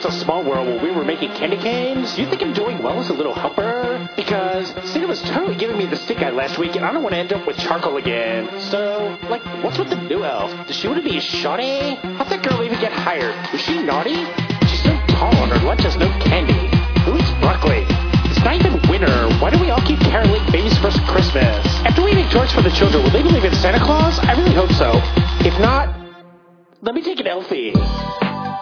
It's a Small World where we were making candy canes. You think I'm doing well as a little helper? Because Santa was totally giving me the stink eye last week, and I don't want to end up with charcoal again. So, what's with the new elf? Does she want to be a shoddy? How'd that girl even get hired? Was she naughty? She's so tall and her lunch has no candy. Who eats broccoli? It's not even winter. Why do we all keep caroling Baby's First Christmas? After we make toys for the children, will they believe in Santa Claus? I really hope so. If not, let me take an Elfie.